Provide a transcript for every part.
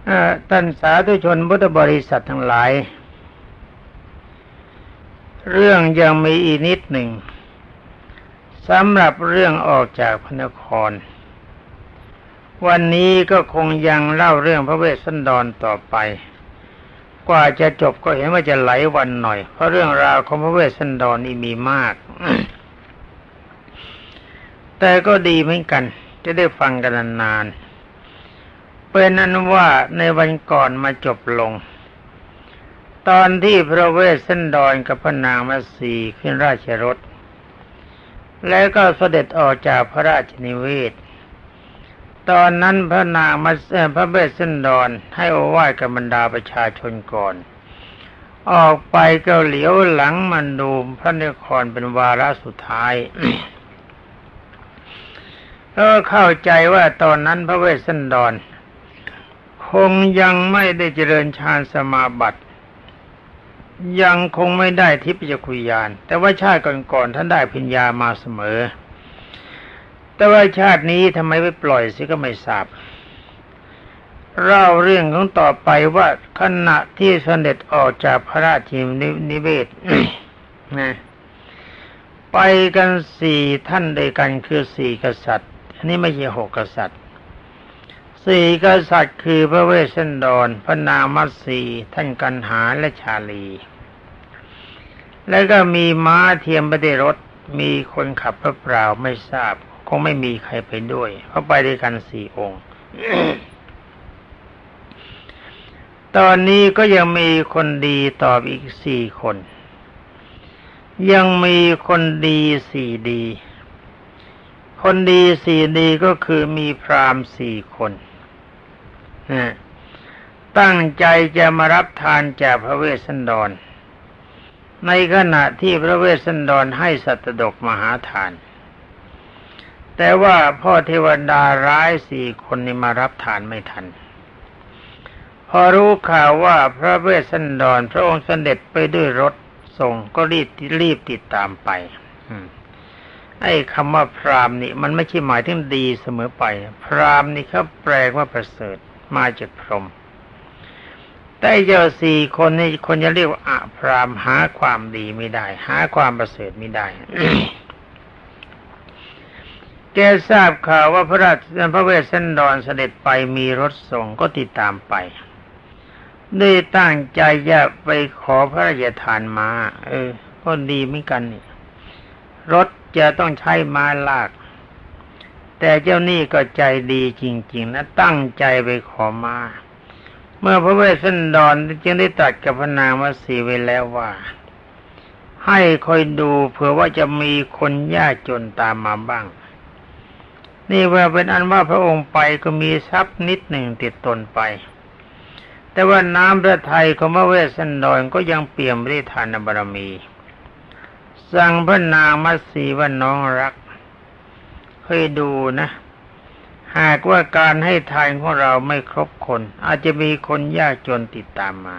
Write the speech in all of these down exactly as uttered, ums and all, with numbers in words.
ท่านสาธุชนพุทธบริษัททั้งหลายเรื่องยังมีอีกนิดหนึ่งสำหรับเรื่องออกจากพระนครวันนี้ก็คงยังเล่าเรื่องพระเวสสันดรต่อไปกว่าจะจบก็เห็นว่าจะไหลวันหน่อยเพราะเรื่องราวของพระเวสสันดรนี่มีมาก แต่ก็ดีเหมือนกันจะได้ฟังกันนานๆเป็นนั้นว่าในวันก่อนมาจบลงตอนที่พระเวสสันดรกับพระนางมัตสีขึ้นราชรถแล้วก็เสด็จออกจากพระราชนิเวศตอนนั้นพระนางมัตสีพระเวสสันดรให้โอวาทกับบรรดาประชาชนก่อนออกไปก็เหลียวหลังมันดูพระนครเป็นวาระสุดท้าย ก็เข้าใจว่าตอนนั้นพระเวสสันดรคงยังไม่ได้เจริญฌานสมาบัติยังคงไม่ได้ทิพยคุยานแต่ว่าชาติก่อนๆท่านได้ปัญญามาเสมอแต่ว่าชาตินี้ทำไมไม่ปล่อยสิก็ไม่ทราบเล่าเรื่องของต่อไปว่าขณะที่เสด็จออกจากพระราชนิเวศ นะไปกันสี่ท่านด้วยกันคือสี่กษัตริย์อันนี้ไม่ใช่หกกษัตริย์สี่กษัตริย์คือพระเวสสันดรพระนางมัตสีท่านกันหาและชาลีแล้วก็มีม้าเทียมไปด้วยรถมีคนขับพระเปล่าไม่ทราบคงไม่มีใครไปด้วยเพราะไปด้วยกันสี่องค์ ตอนนี้ก็ยังมีคนดีต่ออีกสี่คนยังมีคนดีสี่ดีคนดีสี่ดีก็คือมีพราหมณ์สี่คนตั้งใจจะมารับทานจากพระเวสสันดรในขณะที่พระเวสสันดรให้สัตดกมหาทานแต่ว่าพ่อเทวดาร้ายสี่คนนี้มารับทานไม่ทันพอรู้ข่าวว่าพระเวสสันดรพระองค์เสด็จไปด้วยรถส่งก็รีบรีบติดตามไปไอ้คำว่าพราหมณ์นี่มันไม่ใช่หมายถึงดีเสมอไปพราหมณ์นี่เขาแปลว่าประเสริฐมาจากพรหมแต่เจ้าสี่คนนี่คนจะเรียกว่าอพราหมณ์หาความดีไม่ได้หาความประเสริฐไม่ได้ แกทราบข่าวว่าพระราชพระเวสสันดรเสด็จไปมีรถส่งก็ติดตามไปได้ตั้งใจจะไปขอพระราชทานม้าเออก็ดีเหมือนกันนี่รถจะต้องใช้ม้าลากแต่เจ้านี่ก็ใจดีจริงๆนะตั้งใจไปขอม้าเมื่อพระเวสสันดรจึงได้ตรัสกับพระนางมัตสีไว้แล้วว่าให้คอยดูเผื่อว่าจะมีคนยากจนตามมาบ้างนี่ว่าเป็นอันว่าพระองค์ไปก็มีทรัพย์นิดหนึ่งติดตนไปแต่ว่าน้ำพระทัยของพระเวสสันดรก็ยังเปี่ยมด้วยทานบารมีสั่งพระนางมัตสีว่าน้องรักเคยดูนะหากว่าการให้ทานของเราไม่ครบคนอาจจะมีคนยากจนติดตามมา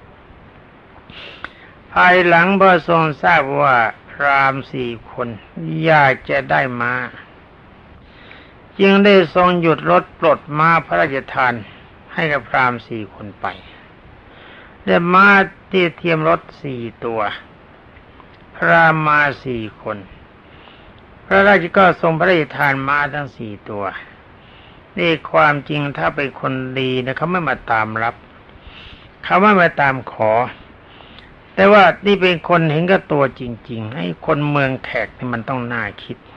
ภายหลังพระทรงทราบว่าพราหมณ์สี่คนอยากจะได้ม้าจึงได้ทรงหยุดรถปลดม้าพระราชทานให้กับพราหมณ์สี่คนไปและม้าที่เทียมรถสี่ตัวพราหมณ์มาสี่คนพระราชก็ทรงพระราชทานม้าทั้งสี่ตัวนี่ความจริงถ้าเป็นคนดีนะเขาไม่มาตามรับเขาไม่มาตามขอแต่ว่านี่เป็นคนเห็นกับตัวจริงๆให้คนเมืองแขกนี่มันต้องน่าคิด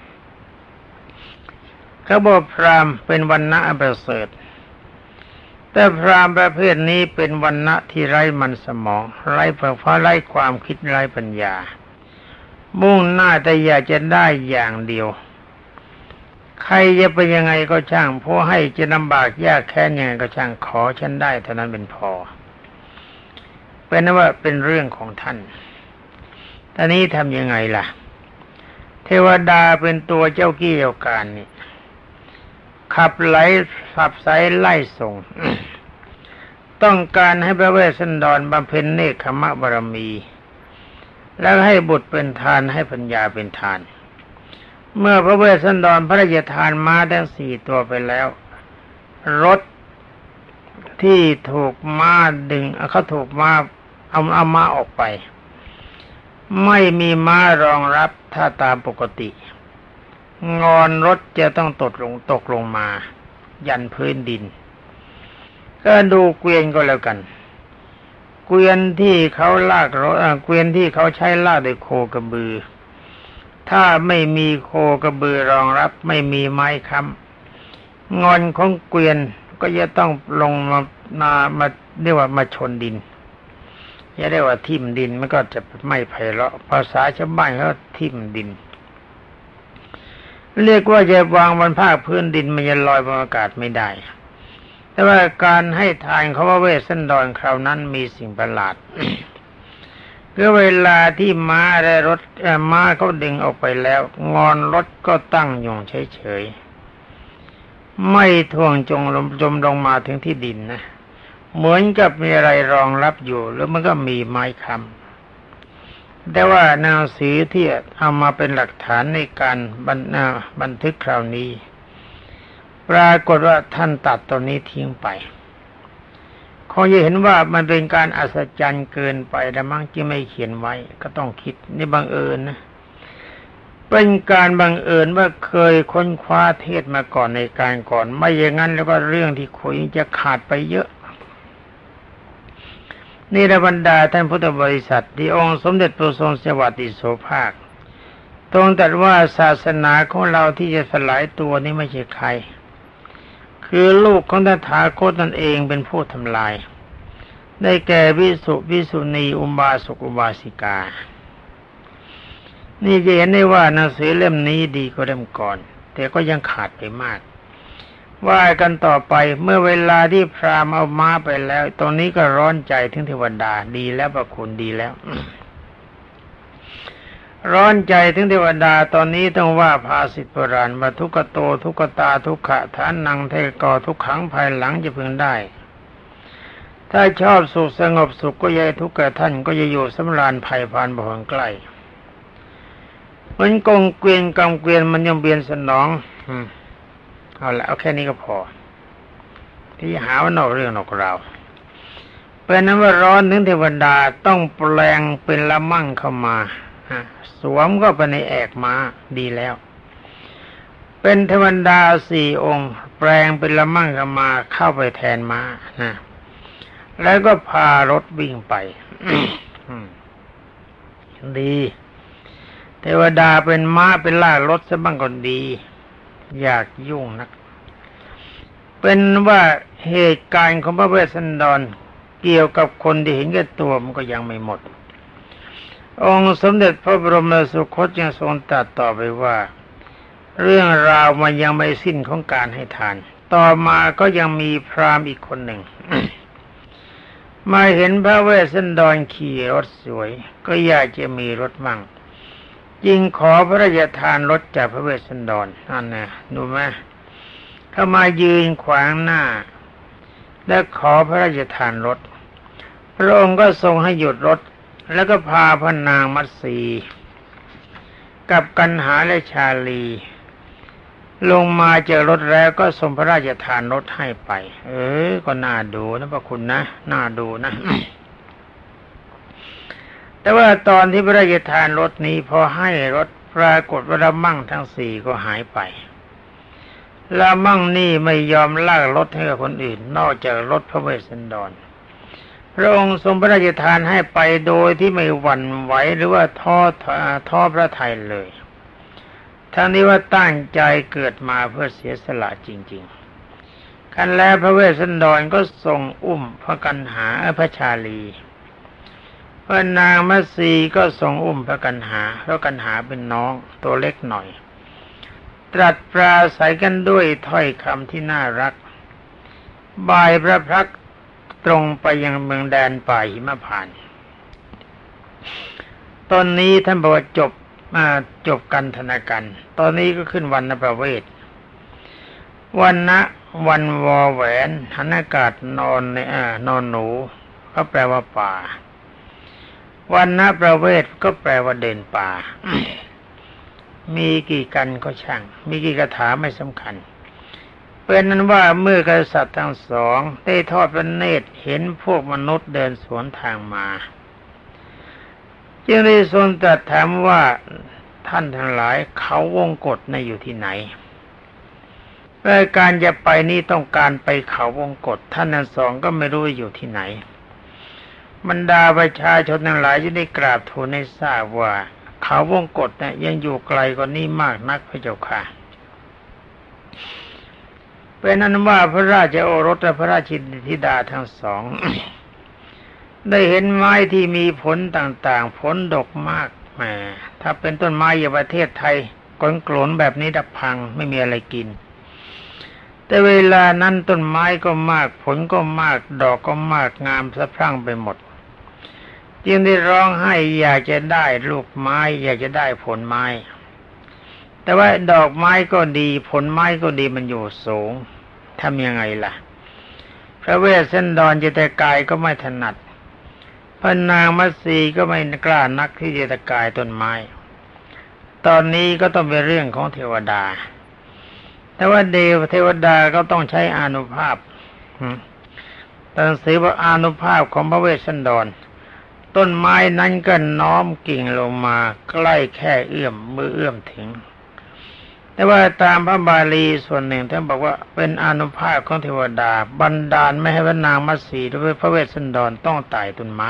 เขาบอกพราหมณ์เป็นวรรณะอันประเสริฐแต่พราหมณ์ประเภทนี้เป็นวรรณะที่ไร้มันสมองไร้เพราะไร้ความคิดไร้ปัญญามุ่งหน้าแต่อยากจะได้อย่างเดียวใครจะเป็นยังไงก็ช่างเพราะให้จะลำบากยากแค้นยังไงก็ช่างขอฉันได้เท่านั้นเป็นพอเป็นว่าเป็นเรื่องของท่านตอนนี้ทำยังไงล่ะเทวดาเป็นตัวเจ้ากี้เจ้าการนี่ขับไล่ขับไสไล่ส่ง ต้องการให้พระเวสสันดรบำเพ็ญเนกขมบารมีแล้วให้บุตรเป็นทานให้ปัญญาเป็นทานเมื่อพระเวสสันดรพระราชทานม้าทั้งสี่ตัวไปแล้วรถที่ถูกม้าดึงเขาถูกม้าเอาเอาม้าออกไปไม่มีม้ารองรับถ้าตามปกติงอนรถจะต้องตกลงตกลงมายันพื้นดินก็ดูเกวียนก็แล้วกันเกวียนที่เขาลากรถเกวียนที่เขาใช้ลากด้วยโคกระบือถ้าไม่มีโคกระบือรองรับไม่มีไม้ค้ำงอนของเกวียนก็จะต้องลงมามามาเรียกว่ามาชนดินจะเรียกว่าทิ่มดินมันก็จะไม่ไพเราะภาษาชาวบ้านเขาทิ่มดินเรียกว่าจะวางบนภาคพื้นดินมันจะลอยบนอากาศไม่ได้แต่ว่าการให้ทานเขาว่าเวสสันดรคราวนั้นมีสิ่งประหลาด คือเวลาที่ม้าและรถม้าเขาดึงออกไปแล้วงอนรถก็ตั้งอยู่เฉยๆไม่ท่วงจงลมจมลงมาถึงที่ดินนะเหมือนกับมีอะไรรองรับอยู่แล้วมันก็มีไม้ค้ำแต่ว่าหนังสือที่เอามาเป็นหลักฐานในการบันบันทึกคราวนี้ปรากฏว่าท่านตัดตรงนี้ทิ้งไปเขาจะเห็นว่ามันเป็นการอัศจรรย์เกินไปแต่มั่งที่ไม่เขียนไว้ก็ต้องคิดนี่บังเอิญนะเป็นการบังเอิญว่าเคยค้นคว้าเทศมาก่อนในการก่อนไม่อย่างนั้นแล้วก็เรื่องที่คุยจะขาดไปเยอะนี่ระบรรดาท่านพุทธบริษัทที่องค์สมเด็จพระทรงสวัสดิโสภาคตรงตรัสว่าศาสนาของเราที่จะสลายตัวนี้ไม่ใช่ใครคือลูกของตถาคตนั่นเองเป็นผู้ทำลายได้แก่วิสุวิสุณีอุบาสกอุบาสิกานี่จะเห็นได้ว่าหนังสือเล่มนี้ดีกว่าเล่มก่อนแต่ก็ยังขาดไปมากว่ากันต่อไปเมื่อเวลาที่พราหมณ์เอาม้าไปแล้วตรงนี้ก็ร้อนใจถึงเทวดาดีแล้วพระคุณดีแล้ว ร้อนใจถึงเทวดาตอนนี้ต้องว่าภาษิตโบราณว่าทุกขโตทุกขตาทุกขะฐานังเทกอทุกขังภายหลังจะพึงได้ถ้าชอบสุขสงบสุขก็อย่าทุกข์แก่ท่านก็จะอยู่สำราญภัยพานบ่ห่างใกล้เหมือนกงเกวียนกำเกวียนมันยังเบียนสนองเอาละเอาแค่นี้ก็พอที่หาว่านอกเรื่องนอกราวเป็นนั้นว่าร้อนถึงเทวดาต้องแปลงเป็นละมั่งเข้ามาสวมก็ไปในแอกม้าดีแล้วเป็นเทวดาสี่องค์แปลงเป็นละมั่งเข้ามาเข้าไปแทนม้านะแล้วก็พารถวิ่งไป ดีเทวดาเป็นม้าเป็นลากรถซะบ้างก็ดีอยากยุ่งนักเป็นว่าเหตุการณ์ของพระเวสสันดรเกี่ยวกับคนที่เห็นแก่ตัวมันก็ยังไม่หมดองค์สมเด็จพระบรมสุคตยังทรงตรัสต่อไปว่าเรื่องราวมันยังไม่สิ้นของการให้ทานต่อมาก็ยังมีพราหมณ์อีกคนหนึ่ง มาเห็นพระเวสสันดรขี่รถสวยก็อยากจะมีรถมั่งจึงขอพระราชทานรถจากพระเวสสันดรนั่นนะดูไหมเข้ามายืนขวางหน้าและขอพระราชทานรถพระองค์ก็ทรงให้หยุดรถแล้วก็พาพระนางมัตสีกับกันหาและชาลีลงมาเจอรถแล้วก็ทรงพระราชทานรถให้ไปเออก็น่าดูนะพระคุณนะน่าดูนะ แต่ว่าตอนที่พระราชทานรถนี้พอให้รถปรากฏว่าละมั่งทั้งสี่ก็หายไปละมั่งนี่ไม่ยอมลากรถให้กับคนอื่นนอกจากรถพระเวสสันดรพระองค์ทรงพระราชทานให้ไปโดยที่ไม่หวั่นไหวหรือว่าท้อท้อพระทัยเลยทั้งนี้ว่าตั้งใจเกิดมาเพื่อเสียสละจริงๆกันแล้วพระเวสสันดรก็ทรงอุ้มพระกันหาพระชาลีพระนางมัตสีก็ทรงอุ้มพระกันหาเพราะกันหาเป็นน้องตัวเล็กหน่อยตรัสปราศัยกันด้วยถ้อยคำที่น่ารักบ่ายพระพักตรงไปยังเมืองแดนป่าหิมพานต์ตอนนี้ท่านบอกว่าจบมาจบกันธนากันตอนนี้ก็ขึ้นวันณประเวทวันนะวันวอแหวนหันอากาศนอนในอ่านอนหนูก็แปลว่าป่าวันนะประเวทก็แปลว่าเดินป่า มีกี่กันก็ช่างมีกี่คาถาไม่สำคัญเป็นนั้นว่าเมื่อกษัตริย์ทั้งสองได้ทอดพระเนตรเห็นพวกมนุษย์เดินสวนทางมาจึงได้ทรงตรัสถามว่าท่านทั้งหลายเขาวงกฏในอยู่ที่ไหนเมื่อการจะไปนี่ต้องการไปเขาวงกฏท่านทั้งสองก็ไม่รู้อยู่ที่ไหนบรรดาประชาชนทั้งหลายจึงได้กราบทูลให้ทราบว่าเขาวงกฏเนี่ยยังอยู่ไกลกว่านี้มากนักพระเจ้าค่ะเป็นนั้นว่าพระราชโอรสและพระราชินีธิดาทั้งสอง ได้เห็นไม้ที่มีผลต่างๆผลดกมากแหมถ้าเป็นต้นไม้อย่างประเทศไทยก้อนโกลนแบบนี้ดับพังไม่มีอะไรกินแต่เวลานั้นต้นไม้ก็มากผลก็มากดอกก็มากงามสะพรั่งไปหมดจึงได้ร้องไห้อยากจะได้ลูกไม้อยากจะได้ผลไม้แต่ว่าดอกไม้ก็ดีผลไม้ก็ดีมันอยู่สูงทำยังไงล่ะพระเวสสันดรเจตกายก็ไม่ถนัดพระนางมัตสีก็ไม่กล้านักที่จะตะกายต้นไม้ตอนนี้ก็ต้องเป็นเรื่องของเทวดาแต่ว่าเดวเทวดาก็ต้องใช้อานุภาพหนังสือว่าอานุภาพของพระเวสสันดรต้นไม้นั้นก็น้อมกิ่งลงมาใกล้แค่เอื้อมมือเอื้อมถึงแต่ว่าตามพระบาลีส่วนหนึ่งท่านบอกว่าเป็นอานุภาพของเทวดาบันดาลไม่ให้พระนางมัตสีหรือพระเวสสันดรต้องไต่ต้นไม้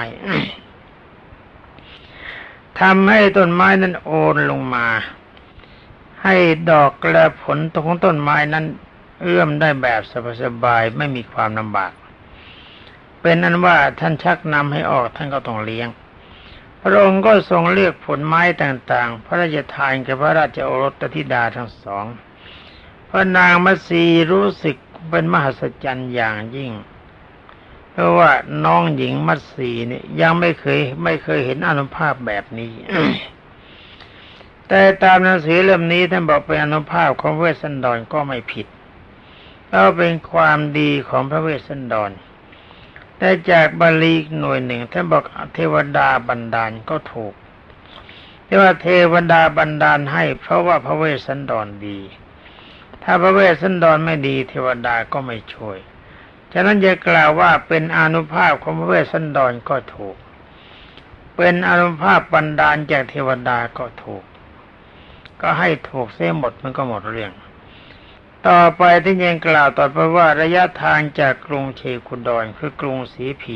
ทำให้ต้นไม้นั้นโอนลงมาให้ดอกและผลของต้นไม้นั้นเอื้อมได้แบบสบายๆไม่มีความลำบากเป็นนั้นว่าท่านชักนำให้ออกท่านก็ต้องเลี้ยงพระองค์ก็ทรงเลือกผลไม้ต่างๆพระราชทานแก่พระราชโอรสธิดาทั้งสองพระนางมัตสีรู้สึกเป็นมหัศจรรย์อย่างยิ่งเพราะว่าน้องหญิงมัตสีนี่ยังไม่เคยไม่เคยเห็นอานุภาพแบบนี้ แต่ตามหนังสือเล่มนี้ท่านบอกเป็นอานุภาพของพระเวสสันดรก็ไม่ผิดแล้วเป็นความดีของพระเวสสันดรแต่จากบาลีหน่วยหนึ่งท่านบอกเทวดาบันดาลก็ถูกแต่ว่าเทวดาบันดาลให้เพราะว่าพระเวสสันดรดีถ้าพระเวสสันดรไม่ดีเทวดาก็ไม่ช่วยฉะนั้นจะกล่าวว่าเป็นอานุภาพของพระเวสสันดรก็ถูกเป็นอานุภาพบันดาลจากเทวดาก็ถูกก็ให้ถูกเสียหมดมันก็หมดเรื่องต่อไปที่ยังกล่าวต่อไปว่าระยะทางจากกรุงเชคุดรคือกรุงสีพี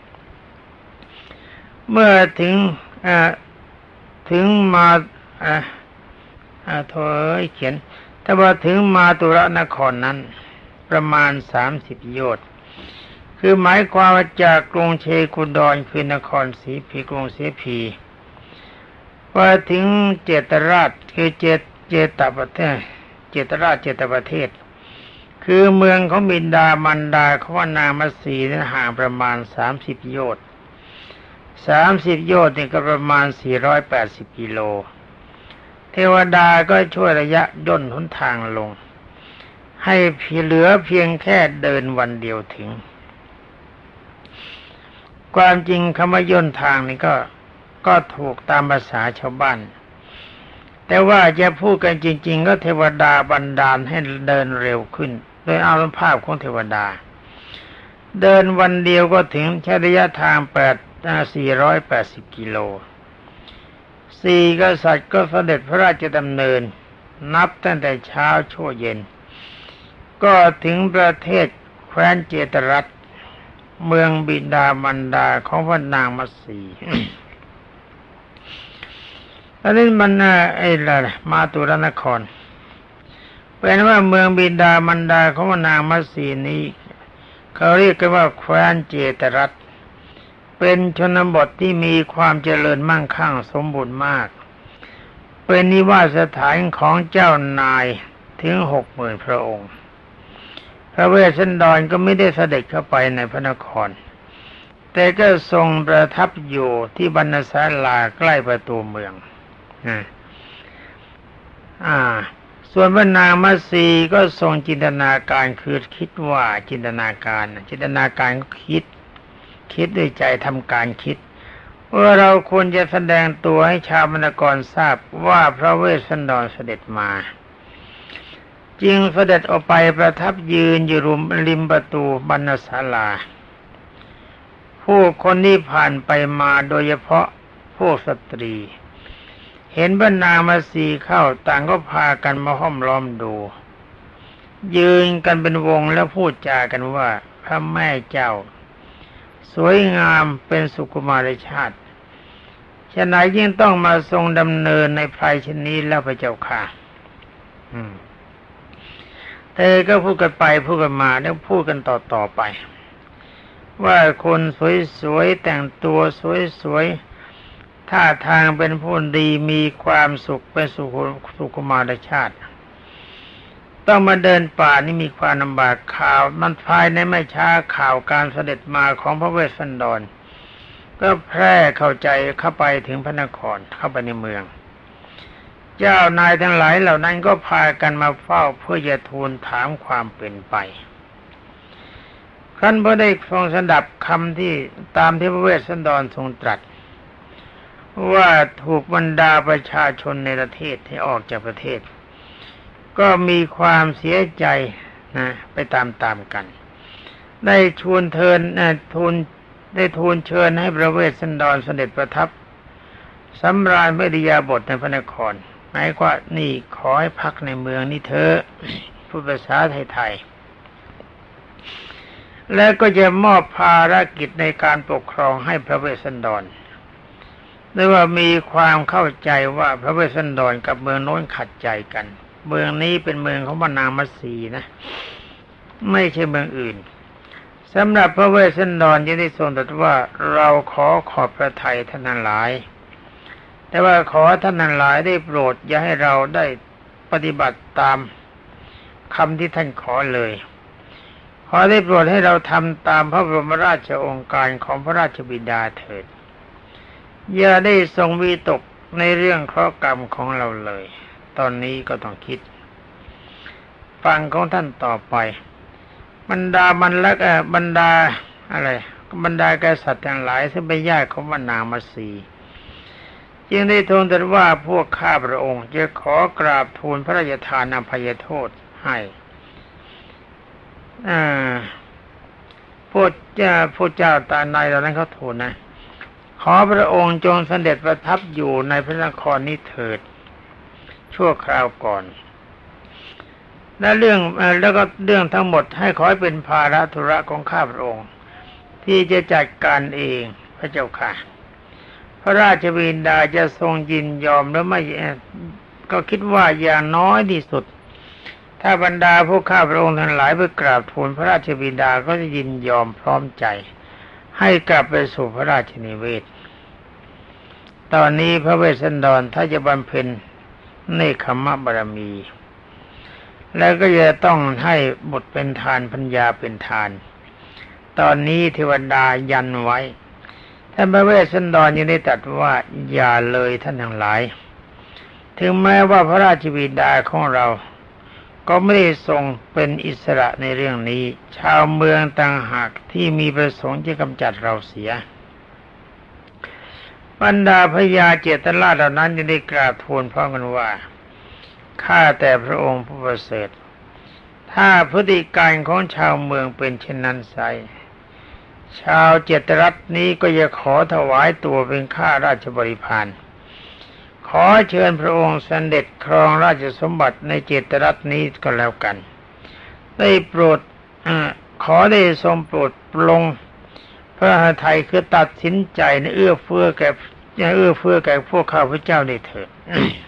เมื่อถึงถึงมาอ่าอ่าโถยเขียนถ้าว่าถึงมาตุรนครนั้นประมาณสามสิบโยชน์คือหมายความว่าจากกรุงเชคุดรคือนครสีพีกรุงสีพีว่าถึงเจตราชคือเจตเจตประเทศเจตราชเจตประเทศคือเมืองของบิดามันดาของนางมัตสีนั้นห่างประมาณสามสิบโยชน์สามสิบโยชน์นี่ก็ประมาณสี่ร้อยแปดสิบกิโลเทวดาก็ช่วยระยะย่นหนทางลงให้เหลือเพียงแค่เดินวันเดียวถึงความจริงคำว่าย่นทางนี่ก็ก็ถูกตามภาษาชาวบ้านแต่ว่าจะพูดกันจริงๆก็เทวดาบันดาลให้เดินเร็วขึ้นโดยอานุภาพของเทวดาเดินวันเดียวก็ถึงใช้ระยะทางแปดสี่ร้อยแปดสิบกิโลสี่กษัตริย์ก็เสด็จพระราชดำเนินนับตั้งแต่เช้าชั่วเย็นก็ถึงประเทศแคว้นเจตรัฐเมืองบิดามันดาของพระนางมัตสี อันนี้มันไอ้ละมาตุรนครเป็นว่าเมืองบิดามันดาของพระนางมัตสีนี้เขาเรียกกันว่าแคว้นเจตรัฐเป็นชนบทที่มีความเจริญมั่งคั่งสมบูรณ์มากเป็นนิวาสถานของเจ้านายถึงหกหมื่นพระองค์พระเวสสันดรก็ไม่ได้เสด็จเข้าไปในพระนครแต่ก็ทรงประทับอยู่ที่บรรณศาลาใกล้ประตูเมืองอ่าส่วนพระนางมัตสีก็ทรงจินตนาการคือคิดว่าจินตนาการจินตนาการก็คิดคิดด้วยใจทำการคิดว่าเราควรจะแสดงตัวให้ชาวมณฑลทราบว่าพระเวสสันดรเสด็จมาจึงเสด็จออกไปประทับยืนอยู่ริมประตูบรรณศาลาผู้คนที่ผ่านไปมาโดยเฉพาะพวกสตรีเห็นบรรณามาสีเข้าต่างก็พากันมาห้อมล้อมดูยืนกันเป็นวงแล้วพูดจากันว่าพระแม่เจ้าสวยงามเป็นสุกุมารชาติฉะนั้นยิ่งต้องมาทรงดำเนินในภัยชนนี้แล้วพระเจ้าค่ะเธอก็พูดกันไปพูดกันมาแล้วพูดกันต่อๆไปว่าคนสวยๆแต่งตัวสวยๆท่าทางเป็นผู้ดีมีความสุขเป็นสุขุมารชาติต้องมาเดินป่านี่มีความลำบากข่าวมันภายในไม่ช้าข่าวการเสด็จมาของพระเวสสันดรก็แพร่เข้าใจเข้าไปถึงพระนครเข้าไปในเมืองเจ้านายทั้งหลายเหล่านั้นก็พากันมาเฝ้าเพื่อจะทูลถามความเป็นไปครั้นพอได้ฟังสดับคำที่ตามที่พระเวสสันดรทรงตรัสว่าถูกบรรดาประชาชนในประเทศที่ออกจากประเทศก็มีความเสียใจนะไปตามๆกันได้ชวนเทินนะทูลได้ทูลเชิญให้พระเวสสันดรเสด็จประทับสำราญพระอิริยาบถในพระนครหมายว่านี่ขอให้พักในเมืองนี้เถอะพูดภาษาไทยๆแล้วก็จะมอบภารกิจในการปกครองให้พระเวสสันดรด้วยว่ามีความเข้าใจว่าพระเวสสันดรกับเมืองโน้นขัดใจกันเมืองนี้เป็นเมืองของพระนางมัตสีนะไม่ใช่เมืองอื่นสำหรับพระเวสสันดรยังได้ทรงตรัสว่าเราขอขอบพระทัยท่านทั้งหลายแต่ว่าขอท่านทั้งหลายได้โปรดอย่าให้เราได้ปฏิบัติตามคำที่ท่านขอเลยขอได้โปรดให้เราทำตามพระบรมราชโองการของพระราชบิดาเถิดอย่าได้ทรงวิตกในเรื่องเคราะห์กรรมของเราเลยตอนนี้ก็ต้องคิดฟังของท่านต่อไปบรรดาบรรลักษ์บรรดาอะไรบรรดากษัตริย์ทั้งหลายซึ่งเป็นญาติของพระนางมัตสีจึงได้ทูลตรัสว่าพวกข้าพระองค์จะขอกราบทูลพระราชทานอภัยโทษให้อ่าพวกเจ้าพวกเจ้าตาในเหล่านั้นเขาทูลนะขอพระองค์จงเสด็จประทับอยู่ในพระนครนี้เถิดชั่วคราวก่อนและเรื่องแล้วก็เรื่องทั้งหมดให้ขอให้เป็นภาระธุระของข้าพระองค์ที่จะจัดการเองพระเจ้าค่ะพระราชบิดาจะทรงยินยอมหรือไม่ก็คิดว่าอย่างน้อยที่สุดถ้าบรรดาพวกข้าพระองค์ทั้งหลายไปกราบทูลพระราชบิดาก็จะยินยอมพร้อมใจให้กลับไปสู่พระราชนิเวศตอนนี้พระเวสสันดรถ้าจะบำเพ็ญเนคขมบารมีแล้วก็จะต้องให้บุตรเป็นทานปัญญาเป็นทานตอนนี้เทวดายันไว้ท่านพระเวสสันดรยังได้ตรัสว่าอย่าเลยท่านทั้งหลายถึงแม้ว่าพระราชบิดาของเราก็ไม่ได้ทรงเป็นอิสระในเรื่องนี้ชาวเมืองต่างหากที่มีประสงค์จะกำจัดเราเสียบรรดาพญาเจตราชเหล่านั้นยังได้กราบทูลพร้อมกันว่าข้าแต่พระองค์ผู้ประเสริฐถ้าพฤติการของชาวเมืองเป็นเช่นนั้นไซชาวเจตรัฐนี้ก็จะขอถวายตัวเป็นข้าราชบริพารขอเชิญพระองค์เสด็จครองราชสมบัติในเจตรัฐนี้ก็แล้วกันได้โปรดอขอได้ทรงโปรดปลงพระทัยไทยคือตัดสินใจในเอื้อเฟื้อแก่เอื้อเฟื้อแก่พวกข้าพเจ้าได้เถิด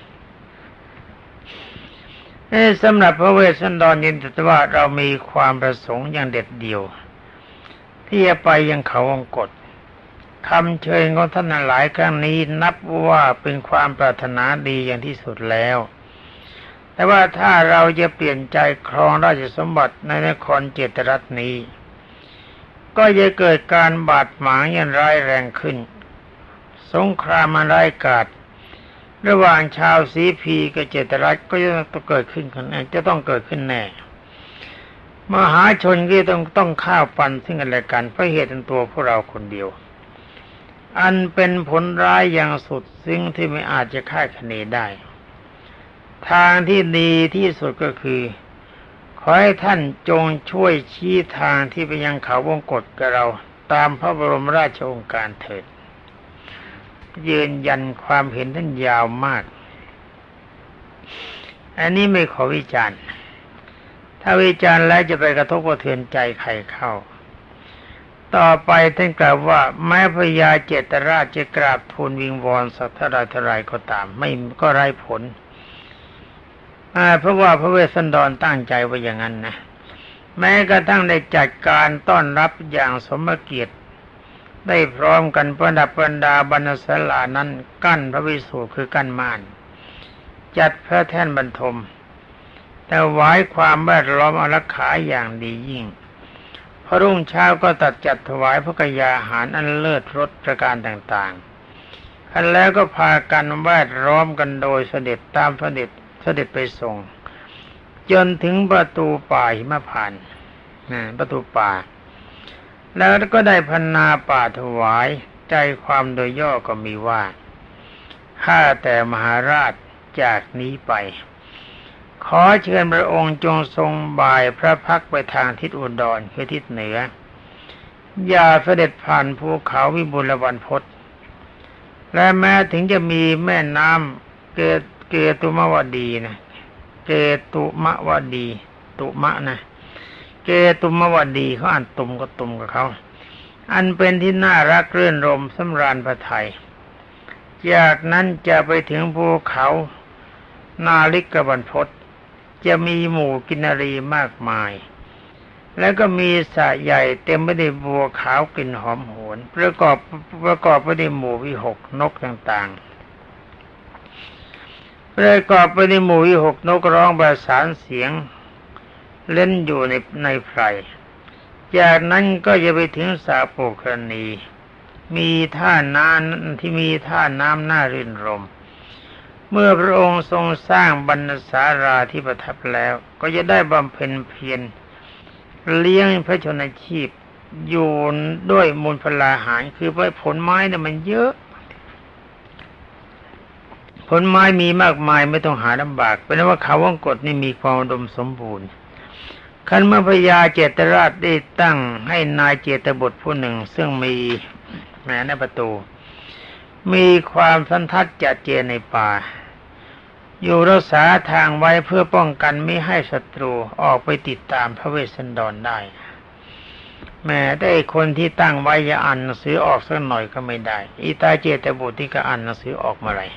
สำหรับพระเวสสันดรยินดีว่าเรามีความประสงค์อย่างเด็ดเดี่ยวที่จะไปยังเขาวงกฏคำเชิญของท่านหลายครั้งนี้นับว่าเป็นความปรารถนาดีอย่างที่สุดแล้วแต่ว่าถ้าเราจะเปลี่ยนใจครองราชสมบัติในนครเจตรัฐนี้ก็จะเกิดการบาดหมางอย่างร้ายแรงขึ้นสงครามมันร้ายกาจระหว่างชาวสีพีกับเจตรัฐก็จะต้องเกิดขึ้นจะต้องเกิดขึ้นแน่มหาชนก็ต้องต้องข้าวปันซึ่งกันและกันเพราะเหตุในตัวพวกเราคนเดียวอันเป็นผลร้ายอย่างสุดซึ่งที่ไม่อาจจะคาดคะเนได้ทางที่ดีที่สุดก็คือขอให้ท่านจงช่วยชี้ทางที่ไปยังเขาวงกฏกับเราตามพระบรมราชโองการเถิดยืนยันความเห็นท่านยาวมากอันนี้ไม่ขอวิจารณ์ถ้าวิจารณ์แล้วจะไปกระทบกระเทือนใจใครเข้าต่อไปท่านกล่าวว่าแม้พระยาเจตราชจะกราบทูลวิงวอนสักเท่าไรเท่าไรก็ตามไม่ก็ไร้ผลเพราะว่าพระเวสสันดรตั้งใจไว้อย่างนั้นนะแม้กระทั่งได้จัดการต้อนรับอย่างสมเกียรติได้พร้อมกันประดับประดาบรรณศาลานั้นกั้นพระวิสูตรคือกั้นม่านจัดพระแท่นบรรทมแต่ไว้ความแวดล้อมอารักขาอย่างดียิ่งพอรุ่งเช้าก็ตัดจัดถวายพระกยาหารอันเลิศรสประการต่างๆอันแล้วก็พากันแวดล้อมกันโดยเสด็จตามเสด็จเสด็จไปส่งจนถึงประตูป่าหิมพานต์นะประตูป่าแล้วก็ได้พรรณนาป่าถวายใจความโดยย่อก็มีว่าข้าแต่มหาราชจากนี้ไปขอเชิญพระองค์จงทรงบ่ายพระพักตร์ไปทางทิศอุดรคือทิศเหนืออย่าเสด็จผ่านภูเขาวิบูลวรรณพตและแม้ถึงจะมีแม่น้ำเกเกตุมวดีนะเกตุมวดีตุมะนะเกตุมวดีเขาอ่านตุมก็ตุมกับเขาอันเป็นที่น่ารักรื่นรมสำราญพระทัยจากนั้นจะไปถึงภูเขานาลิกบรรพตจะมีหมู่กินรีมากมายแล้วก็มีสระใหญ่เต็มไปด้วยบัวขาวกลิ่นหอมโหวนประกอบประกอบไปด้วยหมู่วิหกนกต่างๆประกอบไปด้วยหมู่วิหกนกร้องประสานเสียงเล่นอยู่ในในไพรจากนั้นก็จะไปถึงสระโปกรณีมีท่าน้ำที่มีท่าน้ำน่ารื่นรมเมื่อพระองค์ทรงสร้างบรรณศาลาที่ประทับแล้วก็จะได้บำเพ็ญเพียรเลี้ยงพระชนชีพอยู่ด้วยมูลพลาหารคือผลไม้เนี่ยมันเยอะผลไม้มีมากมายไม่ต้องหาลำบากเป็นว่าเขาวงกฏนี่มีความอุดมสมบูรณ์คันเมื่อพญาเจตราชได้ตั้งให้นายเจตบุตรผู้หนึ่งซึ่งมีแม้ในประตูมีความสันทัดจัดเจนในป่าอยู่รักษาทางไว้เพื่อป้องกันไม่ให้ศัตรูออกไปติดตามพระเวสสันดรได้แม้ได้คนที่ตั้งไว้จะอ่านหนังสือออกสักหน่อยก็ไม่ได้อีตาเจตบุตรที่ก็อ่านหนังสือออกมาไร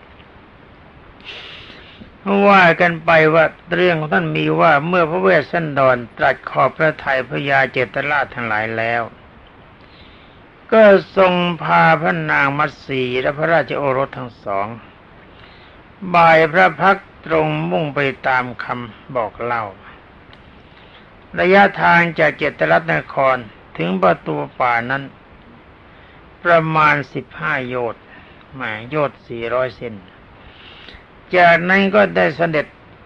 ว่ากันไปว่าเรื่องของท่านมีว่าเมื่อพระเวสสันดรตรัสขอบพระทัยพญาเจตราชทั้งหลายแล้วก็ทรงพาพระนางมัตสีและพระราชโอรสทั้งสองบ่ายพระพักตรงมุ่งไปตามคำบอกเล่าระยะทางจากเจตรัตนครถึงประตูป่านั้นประมาณสิบห้าโยชน์หมายโยชน์สี่ร้อยเซนจากนั้นก็ได้เสด็จ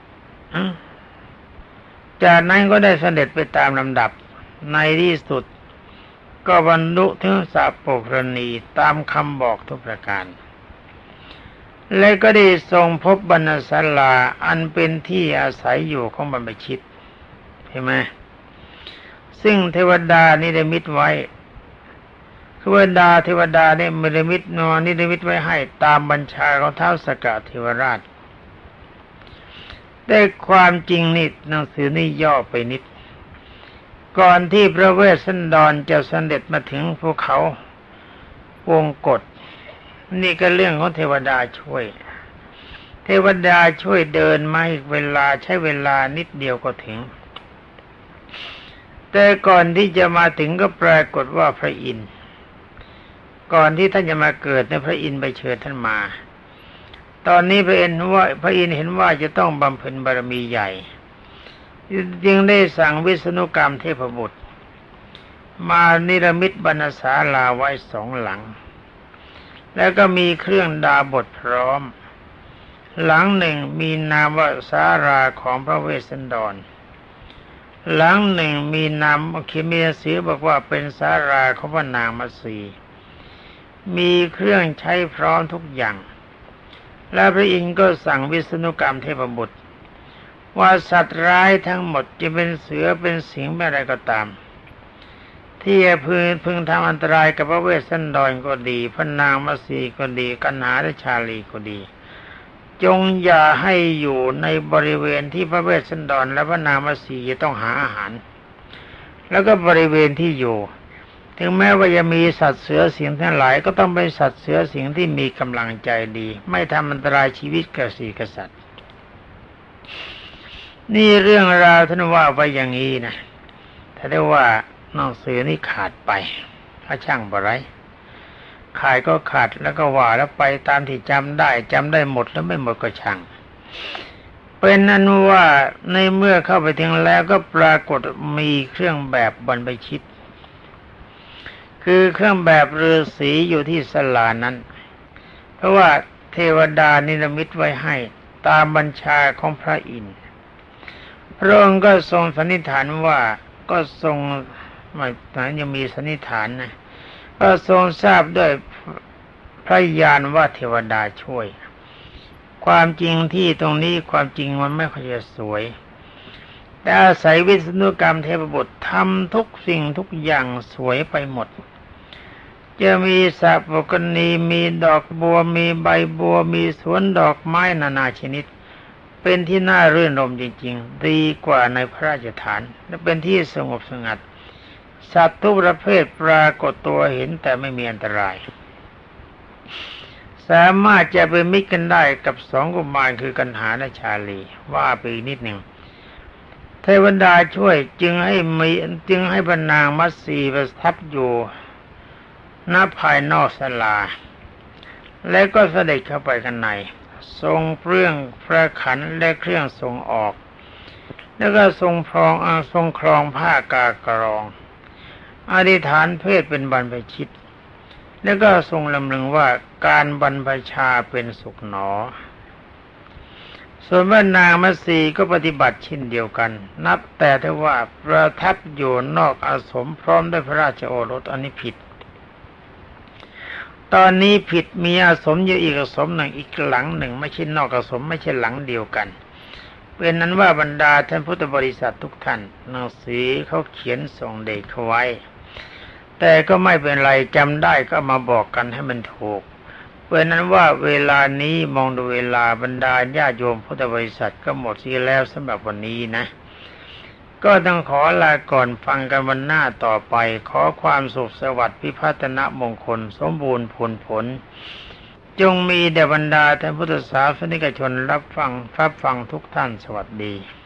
จากนั้นก็ได้เสด็จไปตามลำดับในที่สุดก็บรรลุถึงสระโปกรณีตามคำบอกทุกประการและก็ได้ทรงพบบรรณศาลาอันเป็นที่อาศัยอยู่ของบรรพชิตเห็นไหมซึ่งเทวดานิมิตไว้เทวดาเทวดาเนี่ยนิมิตนอนนิมิตไว้ให้ตามบัญชาของท้าวสกเทวราชแต่ความจริงนี่หนังสือนี่ย่อไปนิดก่อนที่พระเวสสันดรจะเสด็จมาถึงภูเขาวงกฏนี่ก็เรื่องของเทวดาช่วยเทวดาช่วยเดินมาอีกเวลาใช้เวลานิดเดียวก็ถึงแต่ก่อนที่จะมาถึงก็ปรากฏว่าพระอินทร์ก่อนที่ท่านจะมาเกิดในพระอินทร์ไปเชิญท่านมาตอนนี้พระอินทร์ว่าพระอินทร์เห็นว่าจะต้องบำเพ็ญบารมีใหญ่จึงได้สั่งวิษณุกรรมเทพบุตรมานิรมิตบรรณศาลาไว้สองหลังแล้วก็มีเครื่องดาบทพร้อมหลังหนึ่งมีนามว่าศาลาของพระเวสสันดรหลังหนึ่งมีนามเขียนมีหนังสือบอกว่าเป็นศาลาของพระนางมัตสีมีเครื่องใช้พร้อมทุกอย่างและพระอินทร์ก็สั่งวิษณุกรรมเทพบุตรว่าสัตว์ร้ายทั้งหมดจะเป็นเสือเป็นสิงห์เป็นอะไรก็ตามที่จะพึงพึงทำอันตรายกับพระเวสสันดรก็ดีพระนางมัสีก็ดีกันหาและชาลีก็ดีจงอย่าให้อยู่ในบริเวณที่พระเวสสันดรและพระนางมัสีจะต้องหาอาหารแล้วก็บริเวณที่อยู่ถึงแม้ว่าจะมีสัตว์เสือสิงห์ทั้งหลายก็ต้องเป็นสัตว์เสือสิงห์ที่มีกำลังใจดีไม่ทำอันตรายชีวิตกษีกษัตริย์นี่เรื่องราวท่านว่าไปอย่างนี้นะถ้าได้ว่าหนังสือนี่ขาดไปถ้าช่างบ่ไรขาดก็ขาดแล้วก็ว่าแล้วไปตามที่จำได้จำได้หมดแล้วไม่หมดก็ช่างเป็นนั้นว่าในเมื่อเข้าไปถึงแล้วก็ปรากฏมีเครื่องแบบบรรพชิตคือเครื่องแบบฤาษีอยู่ที่ศาลานั้นเพราะว่าเทวดานิมิตไว้ให้ตามบัญชาของพระอินทร์พระองค์ก็ทรงสันนิษฐานว่าก็ทรงไม่นั้นยังมีสันนิษฐานนะก็ทรงทราบด้วยพระญาณว่าเทวดาช่วยความจริงที่ตรงนี้ความจริงมันไม่ค่อยจะสวยแต่อาศัยวิษณุกรรมเทพบุตรทำทุกสิ่งทุกอย่างสวยไปหมดจะมีสระปกนีมีดอกบัวมีใบบัวมีสวนดอกไม้นานาชนิดเป็นที่น่ารื่นรมจริงๆดีกว่าในพระราชฐานและเป็นที่สงบสงัดสัตว์ทุกประเภทปรากฏตัวเห็นแต่ไม่มีอันตรายสามารถจะเป็นมิตรกันได้กับสองกุมารคือกันหาและชาลีว่าไปอีกนิดหนึ่งเทวดาช่วยจึงให้มีจึงให้พระนางมัตสีประทับอยู่ณภายนอกศาลาและก็เสด็จเข้าไปข้างในทรงเปลื้องพระขันและเครื่องทรงออกแล้วก็ทรงพรองทรงครองผ้ากากรองอธิษฐานเพศเป็นบรรพชิตแล้วก็ทรงลำลึงว่าการบรรพชาเป็นสุขหนอส่วนพระนางมัตสีก็ปฏิบัติเช่นเดียวกันนับแต่ถ้าว่าประทับอยู่นอกอาสมพร้อมด้วยพระราชโอรสอันนี้ผิดตอนนี้ผิดมีอาสมอยู่อีกอาสมหนึ่งอีกหลังหนึ่งไม่ใช่นอกอาสมไม่ใช่หลังเดียวกันเป็นนั้นว่าบรรดาท่านพุทธบริษัททุกท่านหนังสือเขาเขียนส่งเด็กเขาไว้แต่ก็ไม่เป็นไรจำได้ก็มาบอกกันให้มันถูกเพราะนั้นว่าเวลานี้มองดูเวลาบรรดาญาโยมพุทธบริษัทก็หมดเสียแล้วสำหรับวันนี้นะก็ต้องขอลาก่อนฟังกันวันหน้าต่อไปขอความสุขสวัสดิ์พิพัฒนมงคลสมบูรณ์ผลผลจงมีแด่บรรดาท่านพุทธศาสนิกชนรับฟังรับฟังทุกท่านสวัสดี